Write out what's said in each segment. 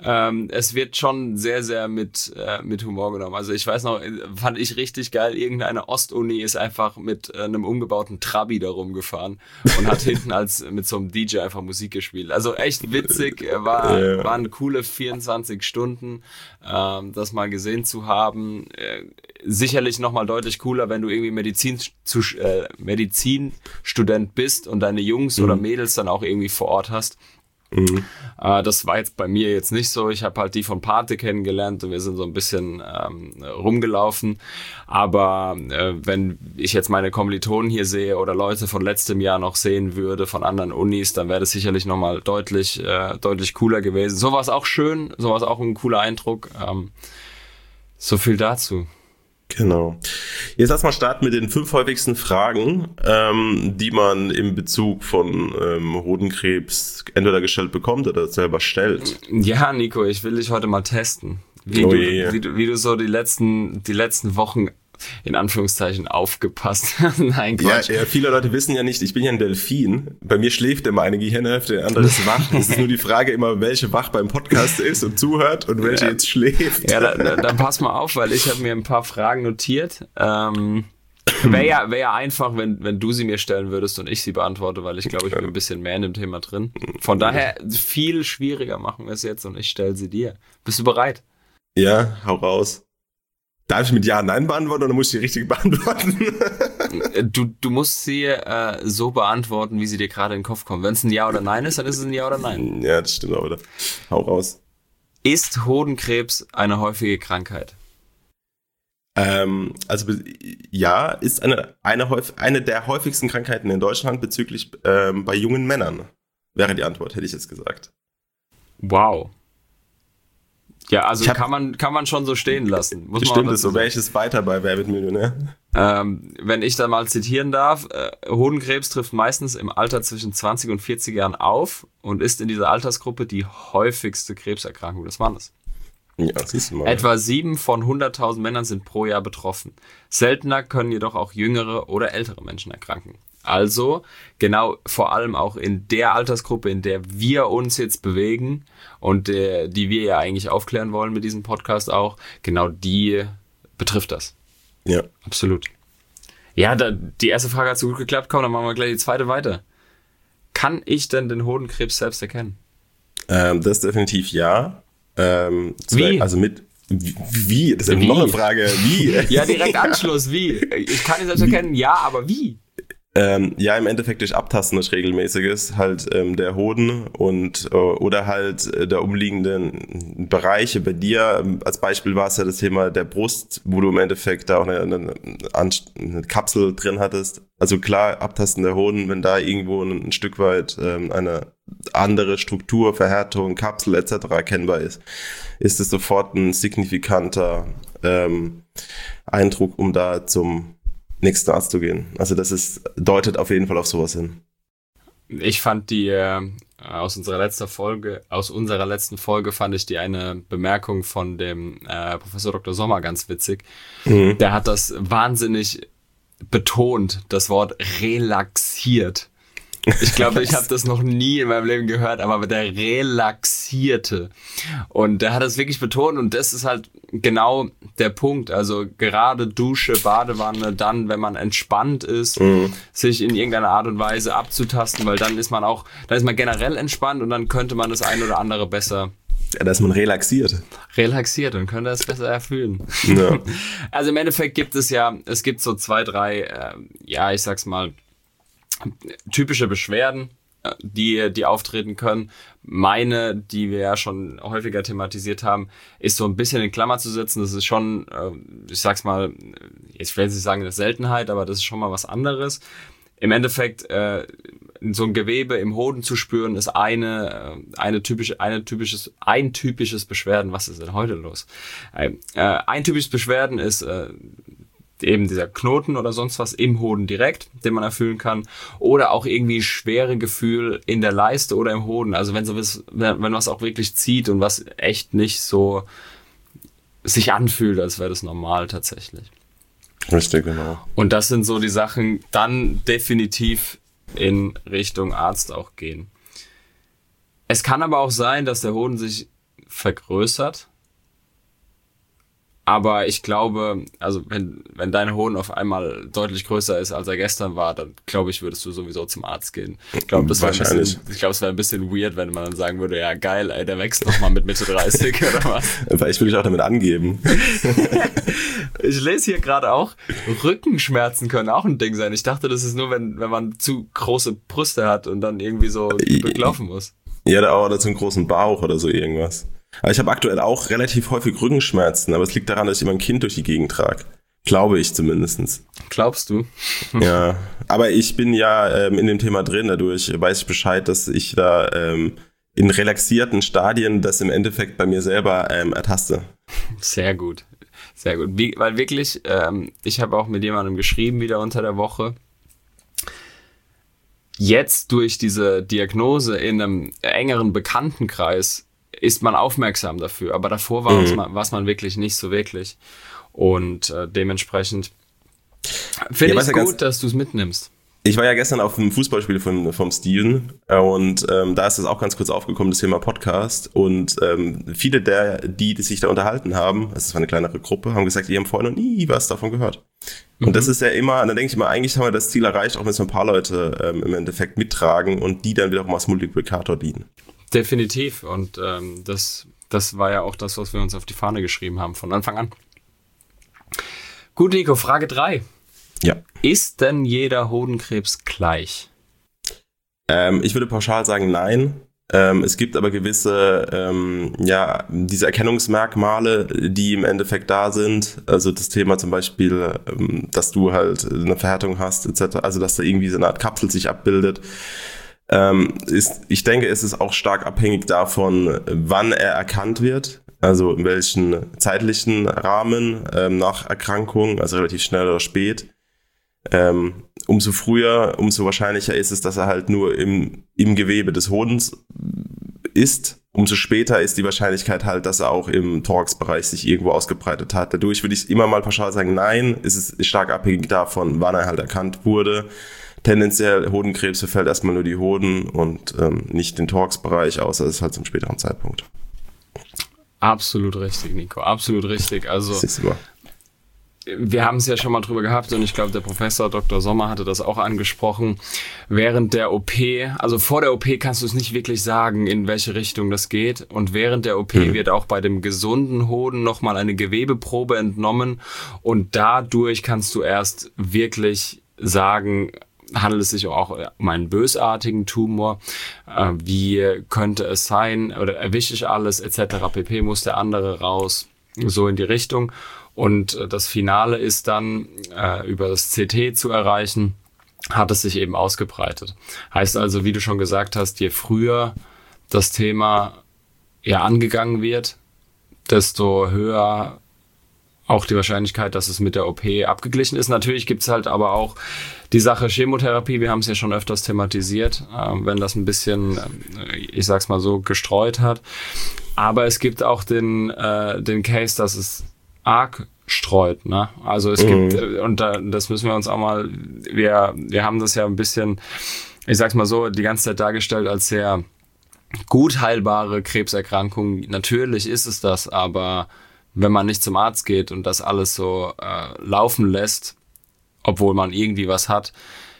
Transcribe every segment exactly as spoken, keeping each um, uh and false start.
Ähm, es wird schon sehr, sehr mit, äh, mit Humor genommen. Also ich weiß noch, fand ich richtig geil, irgendeine Ostuni ist einfach mit äh, einem umgebauten Trabi da rumgefahren und hat hinten als mit so einem D J einfach Musik gespielt. Also echt witzig, war, Ja. waren coole vierundzwanzig Stunden, ähm, das mal gesehen zu haben. Äh, sicherlich nochmal deutlich cooler, wenn du irgendwie Medizin zu, äh, Medizinstudent bist und deine Jungs mhm. oder Mädels dann auch irgendwie vor Ort hast. Mhm. Äh, das war jetzt bei mir jetzt nicht so. Ich habe halt die von Pate kennengelernt und wir sind so ein bisschen ähm, rumgelaufen. Aber äh, wenn ich jetzt meine Kommilitonen hier sehe oder Leute von letztem Jahr noch sehen würde von anderen Unis, dann wäre das sicherlich nochmal deutlich, äh, deutlich cooler gewesen. So war es auch schön, so war es auch ein cooler Eindruck. Ähm, so viel dazu. Genau. Jetzt lass mal starten mit den fünf häufigsten Fragen, ähm, die man im Bezug von ähm, Hodenkrebs entweder gestellt bekommt oder selber stellt. Ja, Nico, ich will dich heute mal testen. Wie, Oh du, je. wie, du, wie du so die letzten, die letzten Wochen in Anführungszeichen aufgepasst hast. Nein, Ja, Quatsch. ja, viele Leute wissen ja nicht, ich bin ja ein Delfin. Bei mir schläft immer eine Gehirnhälfte, der andere ist wach. Es ist nur die Frage immer, welche wach beim Podcast ist und zuhört und welche Ja. jetzt schläft. Ja, da, da, dann pass mal auf, weil ich habe mir ein paar Fragen notiert. Ähm, wäre ja, wär ja einfach, wenn, wenn du sie mir stellen würdest und ich sie beantworte, weil ich glaube, ich bin ein bisschen mehr in dem Thema drin. Von daher viel schwieriger machen wir es jetzt und ich stelle sie dir. Bist du bereit? Ja, hau raus. Darf ich mit Ja, Nein beantworten oder muss ich die richtig beantworten? Du, du musst sie äh, so beantworten, wie sie dir gerade in den Kopf kommen. Wenn es ein Ja oder Nein ist, dann ist es ein Ja oder Nein. Ja, das stimmt auch wieder. Hau raus. Ist Hodenkrebs eine häufige Krankheit? Ähm, also ja, ist eine, eine, häuf- eine der häufigsten Krankheiten in Deutschland bezüglich ähm, bei jungen Männern. Wäre die Antwort, hätte ich jetzt gesagt. Wow. Ja, also Ich hab- kann man kann man schon so stehen lassen. Muss man auch Stimmt dazu es, so sagen. wäre ich es weiter bei Wer wird Millionär? Ähm, wenn ich da mal zitieren darf, äh, Hodenkrebs trifft meistens im Alter zwischen zwanzig und vierzig Jahren auf und ist in dieser Altersgruppe die häufigste Krebserkrankung des Mannes. Ja, siehst du mal. Etwa sieben von hunderttausend Männern sind pro Jahr betroffen. Seltener können jedoch auch jüngere oder ältere Menschen erkranken. Also genau vor allem auch in der Altersgruppe, in der wir uns jetzt bewegen und äh, die wir ja eigentlich aufklären wollen mit diesem Podcast auch, genau die betrifft das. Ja. Absolut. Ja, da, die erste Frage hat so gut geklappt. Komm, dann machen wir gleich die zweite weiter. Kann ich denn den Hodenkrebs selbst erkennen? Ähm, das definitiv ja. Ähm, Wie? Also mit wie? wie? Das ist Wie? noch eine Frage. Wie? Ja, direkt Anschluss. Wie? Ich kann ihn selbst erkennen, ja, aber wie? Ähm, ja, im Endeffekt durch Abtasten des Regelmäßiges, halt ähm, der Hoden und äh, oder halt äh, der umliegenden Bereiche. Bei dir ähm, als Beispiel war es ja das Thema der Brust, wo du im Endeffekt da auch eine, eine, eine Kapsel drin hattest. Also klar, Abtasten der Hoden, wenn da irgendwo ein, ein Stück weit ähm, eine andere Struktur, Verhärtung, Kapsel et cetera erkennbar ist, ist es sofort ein signifikanter ähm, Eindruck, um da zum nächsten Arzt zu gehen. Also das ist, deutet auf jeden Fall auf sowas hin. Ich fand die äh, aus unserer letzten Folge, aus unserer letzten Folge fand ich die eine Bemerkung von dem äh, Professor Doktor Sommer ganz witzig. Mhm. Der hat das wahnsinnig betont, das Wort relaxiert. Ich glaube, ich habe das noch nie in meinem Leben gehört, aber der Relaxierte. Und der hat das wirklich betont und das ist halt genau der Punkt. Also gerade Dusche, Badewanne, dann, wenn man entspannt ist, mhm. sich in irgendeiner Art und Weise abzutasten, weil dann ist man auch, dann ist man generell entspannt und dann könnte man das ein oder andere besser Ja, da ist man relaxiert. relaxiert und könnte es besser erfüllen. Ja. Also im Endeffekt gibt es ja, es gibt so zwei, drei, äh, ja, ich sag's mal, typische Beschwerden, die, die auftreten können. Meine, die wir ja schon häufiger thematisiert haben, ist so ein bisschen in Klammer zu setzen. Das ist schon, ich sag's mal, jetzt will ich nicht sagen eine Seltenheit, aber das ist schon mal was anderes. Im Endeffekt, äh, so ein Gewebe im Hoden zu spüren, ist eine, eine typische, eine typisches, ein typisches Beschwerden. Was ist denn heute los? Äh, ein typisches Beschwerden ist, äh, eben dieser Knoten oder sonst was im Hoden direkt, den man erfüllen kann, oder auch irgendwie schwere Gefühl in der Leiste oder im Hoden. Also wenn so was, wenn was auch wirklich zieht und was echt nicht so sich anfühlt, als wäre das normal tatsächlich. Richtig, genau. Und das sind so die Sachen, dann definitiv in Richtung Arzt auch gehen. Es kann aber auch sein, dass der Hoden sich vergrößert. Aber ich glaube, also wenn, wenn dein Hoden auf einmal deutlich größer ist, als er gestern war, dann glaube ich, würdest du sowieso zum Arzt gehen. Ich glaube, das wäre ein bisschen, ich glaube, es wäre ein bisschen weird, wenn man dann sagen würde, ja geil, ey, der wächst noch mal mit Mitte dreißig oder was. Vielleicht würde ich auch damit angeben. Ich lese hier gerade auch, Rückenschmerzen können auch ein Ding sein. Ich dachte, das ist nur, wenn, wenn man zu große Brüste hat und dann irgendwie so durchlaufen muss. Ja, oder zu einem großen Bauch oder so irgendwas. Aber ich habe aktuell auch relativ häufig Rückenschmerzen, aber es liegt daran, dass ich immer ein Kind durch die Gegend trage. Glaube ich zumindest. Glaubst du? Ja, aber ich bin ja ähm, in dem Thema drin, dadurch weiß ich Bescheid, dass ich da ähm, in relaxierten Stadien das im Endeffekt bei mir selber ähm, ertaste. Sehr gut, sehr gut. Wie, weil wirklich, ähm, ich habe auch mit jemandem geschrieben wieder unter der Woche. Jetzt durch diese Diagnose in einem engeren Bekanntenkreis ist man aufmerksam dafür, aber davor war es mhm. man wirklich nicht so wirklich. Und äh, dementsprechend finde ja, ich es ja gut, dass du es mitnimmst. Ich war ja gestern auf einem Fußballspiel von, vom Steven und ähm, da ist es auch ganz kurz aufgekommen, das Thema Podcast. Und ähm, viele der, die, die sich da unterhalten haben, es war eine kleinere Gruppe, haben gesagt, die haben vorher noch nie was davon gehört. Mhm. Und das ist ja immer, dann denke ich mal, eigentlich haben wir das Ziel erreicht, auch wenn es ein paar Leute ähm, im Endeffekt mittragen und die dann wiederum als Multiplikator dienen. Definitiv. Und ähm, das, das war ja auch das, was wir uns auf die Fahne geschrieben haben von Anfang an. Gut, Nico, Frage drei. Ja. Ist denn jeder Hodenkrebs gleich? Ähm, ich würde pauschal sagen, nein. Ähm, es gibt aber gewisse, ähm, ja, diese Erkennungsmerkmale, die im Endeffekt da sind. Also das Thema zum Beispiel, ähm, dass du halt eine Verhärtung hast, et cetera. Also dass da irgendwie so eine Art Kapsel sich abbildet. Ähm, ist, ich denke, es ist auch stark abhängig davon, wann er erkannt wird, also in welchen zeitlichen Rahmen ähm, nach Erkrankung, also relativ schnell oder spät. Ähm, umso früher, umso wahrscheinlicher ist es, dass er halt nur im, im Gewebe des Hodens ist. Umso später ist die Wahrscheinlichkeit halt, dass er auch im Thoraxbereich sich irgendwo ausgebreitet hat. Dadurch würde ich immer mal pauschal sagen, nein, es ist stark abhängig davon, wann er halt erkannt wurde. Tendenziell Hodenkrebs befällt erstmal nur die Hoden und ähm, nicht den Thoraxbereich, außer es ist halt zum späteren Zeitpunkt. Absolut richtig, Nico, absolut richtig. Also wir haben es ja schon mal drüber gehabt und ich glaube, der Professor Doktor Sommer hatte das auch angesprochen. Während der O P, also vor der O P kannst du es nicht wirklich sagen, in welche Richtung das geht. Und während der O P mhm. wird auch bei dem gesunden Hoden nochmal eine Gewebeprobe entnommen und dadurch kannst du erst wirklich sagen, handelt es sich auch um einen bösartigen Tumor, äh, wie könnte es sein, oder erwische ich alles, et cetera pp, muss der andere raus, so in die Richtung. Und äh, das Finale ist dann, äh, über das C T zu erreichen, hat es sich eben ausgebreitet. Heißt also, wie du schon gesagt hast, je früher das Thema ja angegangen wird, desto höher auch die Wahrscheinlichkeit, dass es mit der O P abgeglichen ist. Natürlich gibt es halt aber auch die Sache Chemotherapie, wir haben es ja schon öfters thematisiert, äh, wenn das ein bisschen, äh, ich sag's mal so, gestreut hat. Aber es gibt auch den, äh, den Case, dass es arg streut, ne? Also es mhm. gibt, und da, das müssen wir uns auch mal, wir, wir haben das ja ein bisschen, ich sag's mal so, die ganze Zeit dargestellt als sehr gut heilbare Krebserkrankung. Natürlich ist es das, aber wenn man nicht zum Arzt geht und das alles so äh, laufen lässt, obwohl man irgendwie was hat,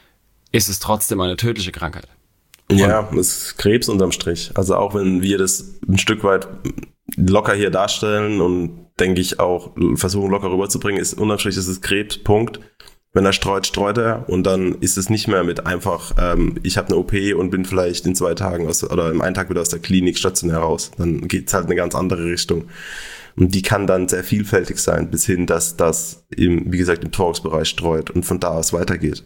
ist es trotzdem eine tödliche Krankheit. Und ja, es ist Krebs unterm Strich. Also auch wenn wir das ein Stück weit locker hier darstellen und denke ich auch versuchen locker rüberzubringen, ist unterm Strich ist es Krebs, Punkt. Wenn er streut, streut er und dann ist es nicht mehr mit einfach, ähm, ich habe eine O P und bin vielleicht in zwei Tagen aus, oder im einen Tag wieder aus der Klinik stationär raus. Dann geht's halt in eine ganz andere Richtung. Und die kann dann sehr vielfältig sein, bis hin, dass das im, wie gesagt, im Thoraxbereich streut und von da aus weitergeht.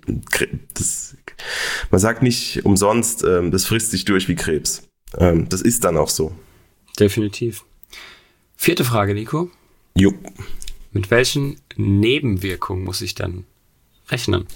Das, man sagt nicht umsonst, ähm, das frisst sich durch wie Krebs. Ähm, das ist dann auch so. Definitiv. Vierte Frage, Nico. Jo. Mit welchen Nebenwirkungen muss ich dann rechnen?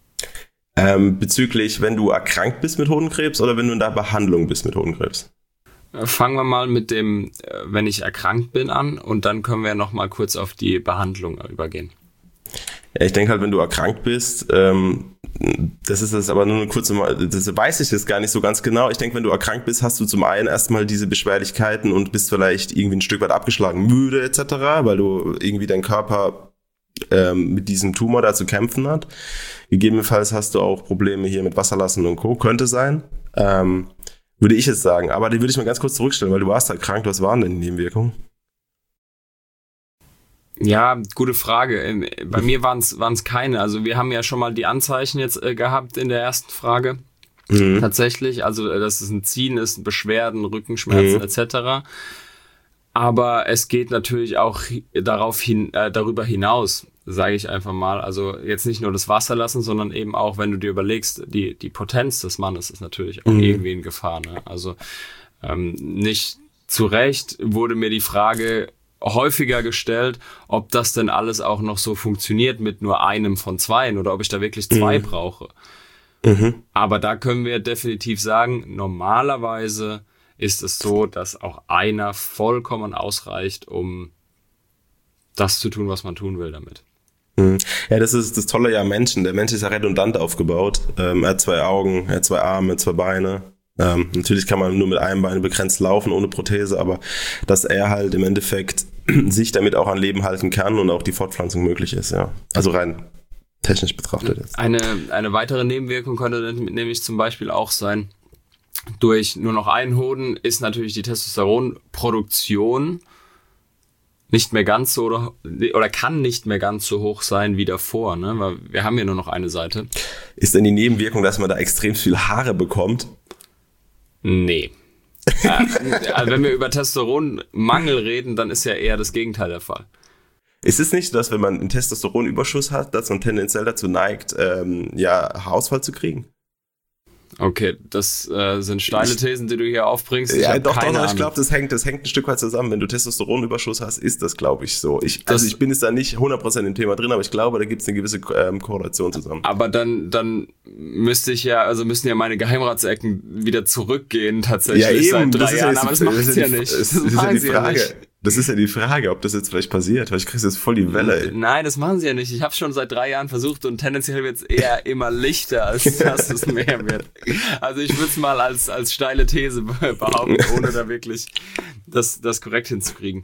Ähm, bezüglich, wenn du erkrankt bist mit Hodenkrebs oder wenn du in der Behandlung bist mit Hodenkrebs? Fangen wir mal mit dem, wenn ich erkrankt bin, an und dann können wir noch mal kurz auf die Behandlung übergehen. Ja, ich denke halt, wenn du erkrankt bist, ähm, das ist das aber nur eine kurze, das weiß ich jetzt gar nicht so ganz genau. Ich denke, wenn du erkrankt bist, hast du zum einen erstmal diese Beschwerlichkeiten und bist vielleicht irgendwie ein Stück weit abgeschlagen, müde et cetera, weil du irgendwie dein Körper ähm, mit diesem Tumor da zu kämpfen hat. Gegebenenfalls hast du auch Probleme hier mit Wasserlassen und Co. Könnte sein. Ähm, würde ich jetzt sagen. Aber die würde ich mal ganz kurz zurückstellen, weil du warst halt krank. Was waren denn die Nebenwirkungen? Ja, gute Frage. Bei mir waren es waren es keine. Also wir haben ja schon mal die Anzeichen jetzt äh, gehabt in der ersten Frage. Mhm. Tatsächlich, also äh, dass es ein Ziehen ist, Beschwerden, Rückenschmerzen mhm. et cetera. Aber es geht natürlich auch darauf hin, äh, darüber hinaus, sage ich einfach mal. Also jetzt nicht nur das Wasser lassen, sondern eben auch, wenn du dir überlegst, die die Potenz des Mannes ist natürlich auch mhm. irgendwie in Gefahr. Ne? Also ähm, nicht zu Recht wurde mir die Frage häufiger gestellt, ob das denn alles auch noch so funktioniert mit nur einem von zweien oder ob ich da wirklich zwei mhm. brauche. Mhm. Aber da können wir definitiv sagen, normalerweise ist es so, dass auch einer vollkommen ausreicht, um das zu tun, was man tun will damit. Mhm. Ja, das ist das Tolle ja am Menschen. Der Mensch ist ja redundant aufgebaut. Ähm, er hat zwei Augen, er hat zwei Arme, zwei Beine. Ähm, natürlich kann man nur mit einem Bein begrenzt laufen, ohne Prothese, aber dass er halt im Endeffekt sich damit auch an Leben halten kann und auch die Fortpflanzung möglich ist, ja. Also rein technisch betrachtet jetzt. Eine, eine weitere Nebenwirkung könnte nämlich zum Beispiel auch sein, durch nur noch einen Hoden ist natürlich die Testosteronproduktion nicht mehr ganz so oder, oder kann nicht mehr ganz so hoch sein wie davor, ne? Weil wir haben ja nur noch eine Seite. Ist denn die Nebenwirkung, dass man da extrem viel Haare bekommt? Nee. äh, also wenn wir über Testosteronmangel reden, dann ist ja eher das Gegenteil der Fall. Ist es nicht, dass wenn man einen Testosteronüberschuss hat, dass man tendenziell dazu neigt, ähm, ja, Haarausfall zu kriegen? Okay, das äh, sind steile Thesen, die du hier aufbringst. Ich ja, doch, doch, doch, ich glaube, das hängt, das hängt ein Stück weit zusammen. Wenn du Testosteronüberschuss hast, ist das, glaube ich, so. Ich, also ich bin jetzt da nicht hundert Prozent im Thema drin, aber ich glaube, da gibt es eine gewisse ähm, Korrelation zusammen. Aber dann, dann müsste ich ja, also müssen ja meine Geheimratsecken wieder zurückgehen, tatsächlich. Ja, eben, seit drei das ist Jahren, ja, aber das macht es ja nicht. Das, das ist ja die Frage. Ja Das ist ja die Frage, ob das jetzt vielleicht passiert, weil ich kriege jetzt voll die Welle. Ey. Nein, das machen sie ja nicht. Ich habe schon seit drei Jahren versucht und tendenziell wird es eher immer lichter, als dass es mehr wird. Also ich würde es mal als, als steile These behaupten, ohne da wirklich das, das korrekt hinzukriegen.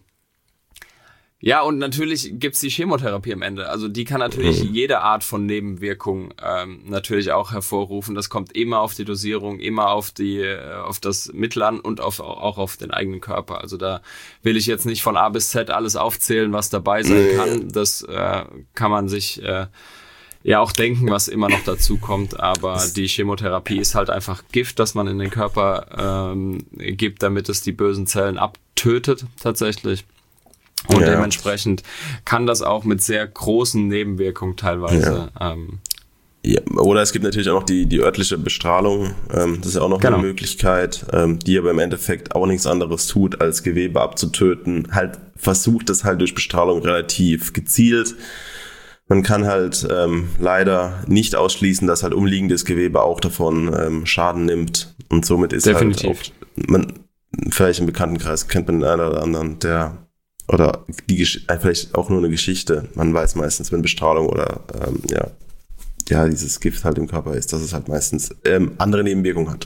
Ja, und natürlich gibt's die Chemotherapie am Ende. Also die kann natürlich mhm. jede Art von Nebenwirkung ähm, natürlich auch hervorrufen. Das kommt immer auf die Dosierung, immer auf die auf das Mittel an und auf, auch auf den eigenen Körper. Also da will ich jetzt nicht von A bis Z alles aufzählen, was dabei sein kann. Das äh, kann man sich äh, ja auch denken, was immer noch dazu kommt. Aber die Chemotherapie ist halt einfach Gift, das man in den Körper ähm, gibt, damit es die bösen Zellen abtötet tatsächlich. Und ja. dementsprechend kann das auch mit sehr großen Nebenwirkungen teilweise. Ja. Ähm, ja, oder es gibt natürlich auch noch die, die örtliche Bestrahlung. Ähm, das ist ja auch noch genau. eine Möglichkeit, ähm, die aber im Endeffekt auch nichts anderes tut, als Gewebe abzutöten. Halt versucht das halt durch Bestrahlung relativ gezielt. Man kann halt ähm, leider nicht ausschließen, dass halt umliegendes Gewebe auch davon ähm, Schaden nimmt. Und somit ist Definitiv. halt auch, man, vielleicht im Bekanntenkreis kennt man den einen oder anderen, der oder die vielleicht auch nur eine Geschichte. Man weiß meistens, wenn Bestrahlung oder ähm, ja, ja dieses Gift halt im Körper ist, dass es halt meistens ähm, andere Nebenwirkungen hat.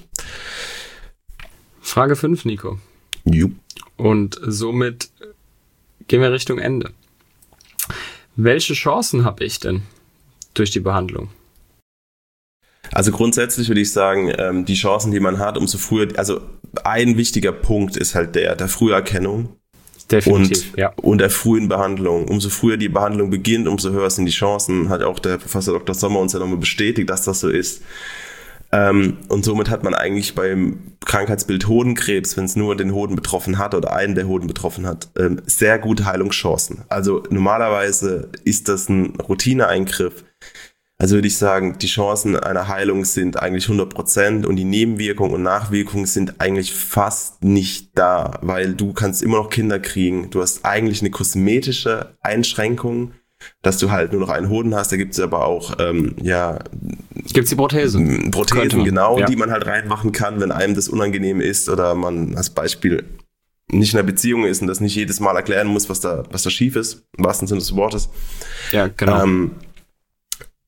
Frage fünf, Nico. Jupp. Und somit gehen wir Richtung Ende. Welche Chancen habe ich denn durch die Behandlung? Also grundsätzlich würde ich sagen, ähm, die Chancen, die man hat, umso früher, also ein wichtiger Punkt ist halt der der Früherkennung. Definitiv, und, ja. und der frühen Behandlung. Umso früher die Behandlung beginnt, umso höher sind die Chancen. Hat auch der Professor Doktor Sommer uns ja nochmal bestätigt, dass das so ist. Ähm, und somit hat man eigentlich beim Krankheitsbild Hodenkrebs, wenn es nur den Hoden betroffen hat oder einen der Hoden betroffen hat, ähm, sehr gute Heilungschancen. Also normalerweise ist das ein Routineeingriff. Also würde ich sagen, die Chancen einer Heilung sind eigentlich hundert Prozent und die Nebenwirkungen und Nachwirkungen sind eigentlich fast nicht da, weil du kannst immer noch Kinder kriegen. Du hast eigentlich eine kosmetische Einschränkung, dass du halt nur noch einen Hoden hast. Da gibt es aber auch, ähm, ja... Gibt's die Prothesen? Prothesen, genau, ja. Die man halt reinmachen kann, wenn einem das unangenehm ist oder man als Beispiel nicht in einer Beziehung ist und das nicht jedes Mal erklären muss, was da, was da schief ist, im wahrsten Sinne des Wortes. Ja, genau. Ähm,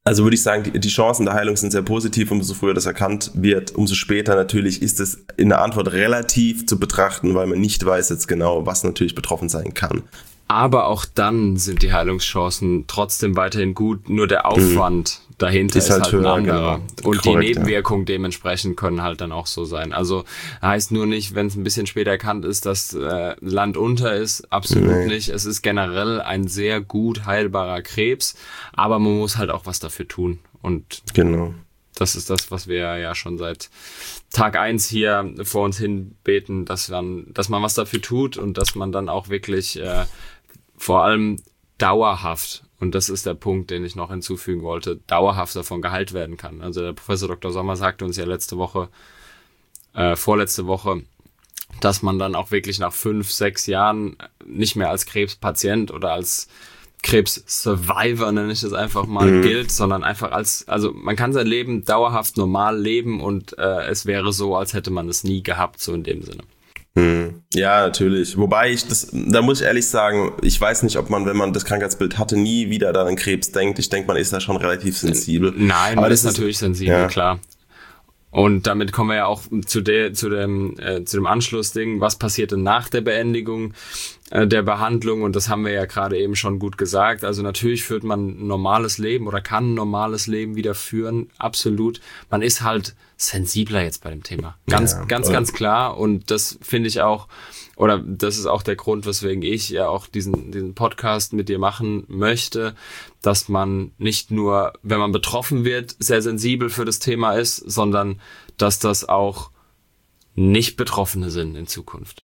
Also würde ich sagen, die, die Chancen der Heilung sind sehr positiv. Umso früher das erkannt wird, umso später natürlich ist es in der Antwort relativ zu betrachten, weil man nicht weiß jetzt genau, was natürlich betroffen sein kann. Aber auch dann sind die Heilungschancen trotzdem weiterhin gut, nur der Aufwand mhm. dahinter ist, ist halt, halt höher, ein anderer. Genau. Und korrekt, die Nebenwirkungen ja. dementsprechend können halt dann auch so sein. Also heißt nur nicht, wenn es ein bisschen später erkannt ist, dass äh, Land unter ist, absolut nee. nicht. Es ist generell ein sehr gut heilbarer Krebs, aber man muss halt auch was dafür tun. Und genau. das ist das, was wir ja schon seit Tag eins hier vor uns hin beten, dass man, dass man was dafür tut und dass man dann auch wirklich äh, vor allem dauerhaft, und das ist der Punkt, den ich noch hinzufügen wollte, dauerhaft davon geheilt werden kann. Also der Professor Doktor Sommer sagte uns ja letzte Woche, äh, vorletzte Woche, dass man dann auch wirklich nach fünf, sechs Jahren nicht mehr als Krebspatient oder als Krebs-Survivor, nenne ich es einfach mal, mhm. gilt, sondern einfach als, also man kann sein Leben dauerhaft normal leben und äh, es wäre so, als hätte man es nie gehabt, so in dem Sinne. Ja, natürlich. Wobei ich das, da muss ich ehrlich sagen, ich weiß nicht, ob man, wenn man das Krankheitsbild hatte, nie wieder dann an Krebs denkt. Ich denke, man ist da schon relativ sensibel. Nein, man ist natürlich sensibel, ja. Klar. Und damit kommen wir ja auch zu der, zu dem, äh, zu dem Anschlussding. Was passiert denn nach der Beendigung äh, der Behandlung? Und das haben wir ja gerade eben schon gut gesagt. Also natürlich führt man ein normales Leben oder kann ein normales Leben wieder führen. Absolut. Man ist halt sensibler jetzt bei dem Thema. Ganz, ja, ganz, ganz klar. Und das finde ich auch, oder das ist auch der Grund, weswegen ich ja auch diesen, diesen Podcast mit dir machen möchte, dass man nicht nur, wenn man betroffen wird, sehr sensibel für das Thema ist, sondern dass das auch nicht Betroffene sind in Zukunft.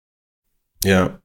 Ja.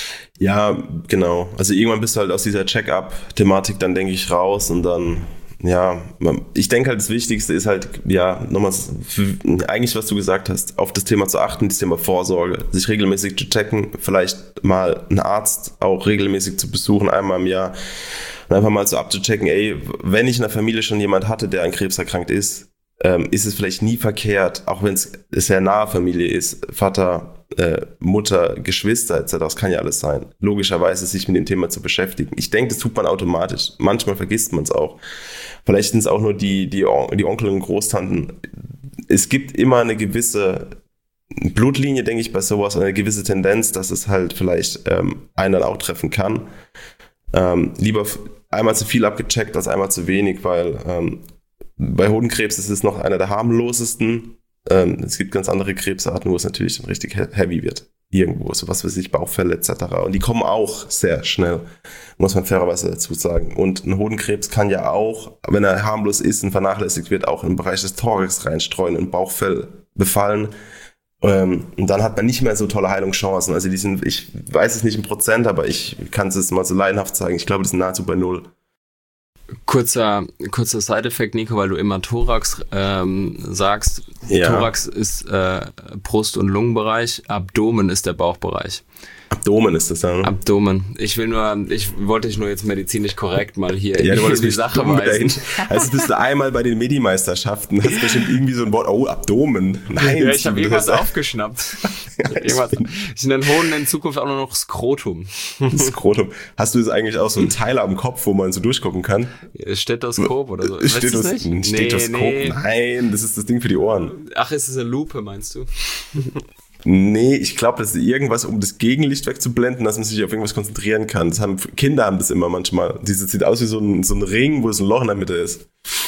Ja, genau. Also irgendwann bist du halt aus dieser Check-up-Thematik dann, denke ich, raus und dann, ja, ich denke halt, das Wichtigste ist halt, ja, nochmal, eigentlich, was du gesagt hast, auf das Thema zu achten, das Thema Vorsorge, sich regelmäßig zu checken, vielleicht mal einen Arzt auch regelmäßig zu besuchen, einmal im Jahr, und einfach mal so abzuchecken, ey, wenn ich in der Familie schon jemand hatte, der an Krebs erkrankt ist, ähm, ist es vielleicht nie verkehrt, auch wenn es sehr nahe Familie ist, Vater, äh, Mutter, Geschwister et cetera, das kann ja alles sein, logischerweise sich mit dem Thema zu beschäftigen. Ich denke, das tut man automatisch. Manchmal vergisst man es auch. Vielleicht sind es auch nur die, die, die Onkel und Großtanten. Es gibt immer eine gewisse Blutlinie, denke ich, bei sowas, eine gewisse Tendenz, dass es halt vielleicht ähm, einen dann auch treffen kann. Ähm, lieber einmal zu viel abgecheckt als einmal zu wenig, weil ähm, bei Hodenkrebs ist es noch einer der harmlosesten. Ähm, es gibt ganz andere Krebsarten, wo es natürlich dann richtig heavy wird. Irgendwo, so was weiß ich, Bauchfälle et cetera. Und die kommen auch sehr schnell, muss man fairerweise dazu sagen. Und ein Hodenkrebs kann ja auch, wenn er harmlos ist und vernachlässigt wird, auch im Bereich des Thorax reinstreuen und Bauchfell befallen. Ähm, und dann hat man nicht mehr so tolle Heilungschancen. Also die sind, ich weiß es nicht im Prozent, aber ich kann es jetzt mal so laienhaft sagen. Ich glaube, die sind nahezu bei null. Kurzer, kurzer Side-Effekt, Nico, weil du immer Thorax ähm, sagst. Ja. Thorax ist äh, Brust- und Lungenbereich, Abdomen ist der Bauchbereich. Abdomen ist das dann. Abdomen. Ich will nur, ich wollte dich nur jetzt medizinisch korrekt mal hier ja, in die Sache weisen. Also bist du einmal bei den Medi-Meisterschaften, hast bestimmt irgendwie so ein Wort, oh, Abdomen. Nein. Ja, ich habe irgendwas aufgeschnappt. irgendwas. Ich nenne Hoden in Zukunft auch nur noch Skrotum. Skrotum. Hast du jetzt eigentlich auch so einen Teil am Kopf, wo man so durchgucken kann? Stethoskop oder so. Stethoskop. Weißt du nicht? Stethoskop. Nee, nee. Nein, das ist das Ding für die Ohren. Ach, ist es eine Lupe, meinst du? Nee, ich glaube, das ist irgendwas, um das Gegenlicht wegzublenden, dass man sich auf irgendwas konzentrieren kann. Das haben, Kinder haben das immer manchmal. Das sieht aus wie so ein, so ein Ring, wo es ein Loch in der Mitte ist.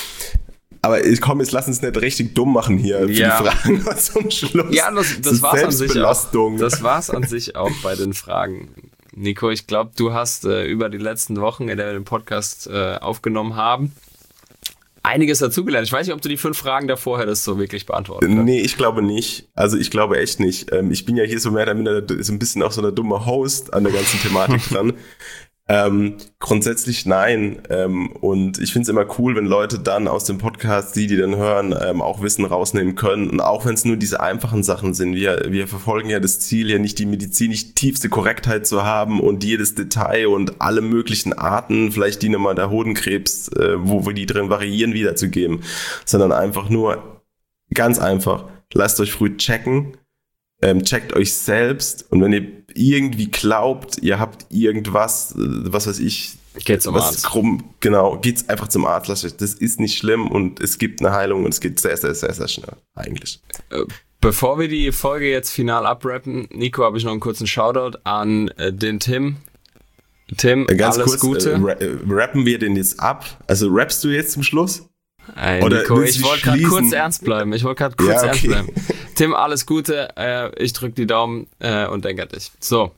Aber ich komm, jetzt lass uns nicht richtig dumm machen hier für ja. die Fragen zum Schluss. Ja, das, das, das war's an sich auch. Das war's an sich auch bei den Fragen. Nico, ich glaube, du hast äh, über die letzten Wochen, in der wir den Podcast äh, aufgenommen haben, einiges dazugelernt. Ich weiß nicht, ob du die fünf Fragen davor hättest so wirklich beantwortet. Nee, ich glaube nicht. Also ich glaube echt nicht. Ähm, ich bin ja hier so mehr oder minder so ein bisschen auch so eine dumme Host an der ganzen Thematik dran. Ähm, grundsätzlich nein. Ähm, und ich finde es immer cool, wenn Leute dann aus dem Podcast, die, die dann hören, ähm, auch Wissen rausnehmen können. Und auch wenn es nur diese einfachen Sachen sind. Wir, wir verfolgen ja das Ziel, ja nicht die medizinisch tiefste Korrektheit zu haben und jedes Detail und alle möglichen Arten, vielleicht die nochmal der Hodenkrebs, äh, wo wir die drin variieren, wiederzugeben. Sondern einfach nur ganz einfach, lasst euch früh checken. Ähm, checkt euch selbst und wenn ihr irgendwie glaubt, ihr habt irgendwas, was weiß ich, Geht zum was Arzt. Krumm, genau, geht's einfach zum Arzt. Das ist nicht schlimm und es gibt eine Heilung und es geht sehr, sehr, sehr, sehr schnell, eigentlich. Bevor wir die Folge jetzt final abrappen, Nico, habe ich noch einen kurzen Shoutout an äh, den Tim. Tim, Ganz alles kurz, Gute. Äh, ra- äh, rappen wir den jetzt ab? Also rappst du jetzt zum Schluss? Ey, Oder Nico, willst ich du wollte gerade schließen? kurz ernst bleiben. Ich wollte gerade kurz Ja, ernst okay. bleiben. Tim, alles Gute. Äh, ich drück die Daumen äh, und denke an dich. So.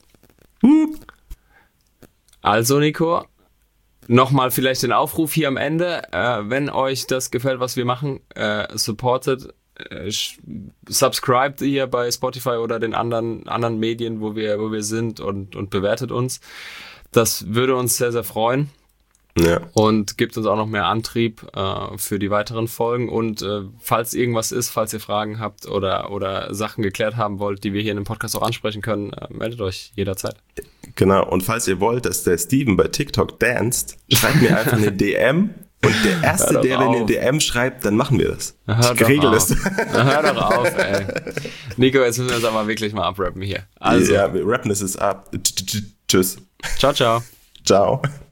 Also, Nico, nochmal vielleicht den Aufruf hier am Ende. Äh, wenn euch das gefällt, was wir machen, äh, supportet, äh, subscribt hier bei Spotify oder den anderen anderen Medien, wo wir wo wir sind und und bewertet uns. Das würde uns sehr, sehr freuen. Ja. Und gibt uns auch noch mehr Antrieb äh, für die weiteren Folgen. Und äh, falls irgendwas ist, falls ihr Fragen habt oder, oder Sachen geklärt haben wollt, die wir hier in dem Podcast auch ansprechen können, äh, meldet euch jederzeit. Genau, und falls ihr wollt, dass der Steven bei TikTok danst, schreibt mir einfach eine D M und der Erste, der mir eine D M schreibt, dann machen wir das. Hör ich doch regel auf. das. Hör doch auf, ey. Nico, jetzt müssen wir uns aber wirklich mal abrappen hier. Also, ja, wir rappen es ab. Tschüss. ciao, ciao. Ciao.